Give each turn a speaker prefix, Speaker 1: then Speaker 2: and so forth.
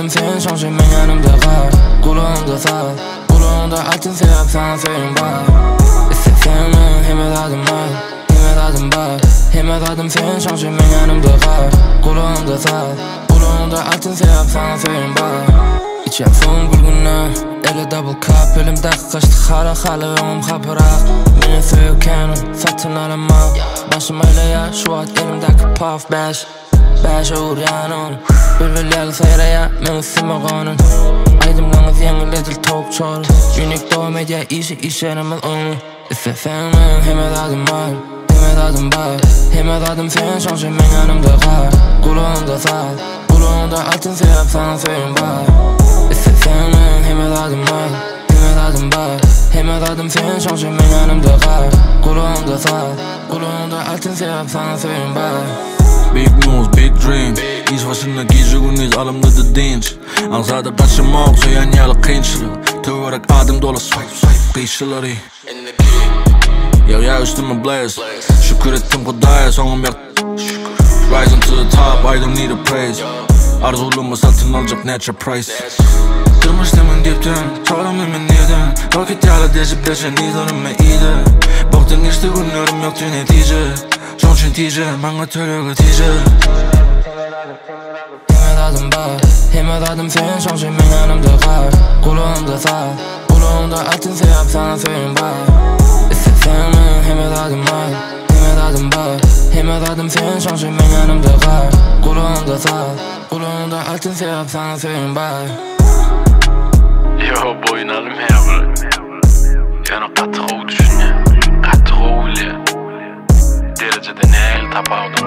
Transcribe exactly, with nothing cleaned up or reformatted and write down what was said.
Speaker 1: adım sen şansın men yanımda kal. Kulağımda sal, kulağımda altın sevap sana söyleyin bak. İstesem hemen adım var, hemen adım var. Hemen adım sen şansın men yanımda kal. Kulağımda sal, kulağımda altın sevap sana söyleyin bak. İçen son gülgünler, ele double cup. Elimde kaçtı hala hala önüm kapırak. Beni söyleyken satın alamam. Başım öyle ya şu an elimdeki puff bash. Bash uğur yanın Bülbülleri seyre ya men üstüme konun. Aydımlarınız yeniledir top çor. Unique doğu medya işi işlerimiz onu. İstesen men hemen adım var, hemen adım var. Hemen adım sen şansın men yanımda kal. Kulağımda sal, kulağımda altın sevap sana söyleyeyim bak. İstesen men hemen adım var, hemen adım var. Hemen adım sen şansın men yanımda kal. Kulağımda sal, kulağımda altın sevap sana söyleyeyim bak.
Speaker 2: Big moves, big dreams. İş başında gece gündüz alımda da dinç. Ansada kaçırmak soyan yalı kıyınçılık. Tövverek adım dolu swipe swipe kıyışıları. Ya ya üstüme blaze. Şükür ettim Kudaya sonum yak. Rising to the top, I don't need a praise. Arzulumu satın alacak natural price. Durmuş demin dipten, çoğlam emin neyden. Vakit yağla dezip deşen idarım ve iyiydi. Boktan geçti günlerim yoktu netice. Şonçun tice, bana töreğe tice.
Speaker 1: Hemen adım var, hemen adım sen şonçun men yanımda kal. Kulağımda sal, kulağımda altın sevap sana söyleyeyim bak. İstesen men hemen adım var, hemen adım var. Hemen adım sen şonçun men yanımda kal. Kulağımda sal, kulağımda altın sevap sana söyleyeyim bak.
Speaker 3: Yo boynalım ya bırak. Yani katı o düşün ya. Katı o öyle. Derecede ne el tapağı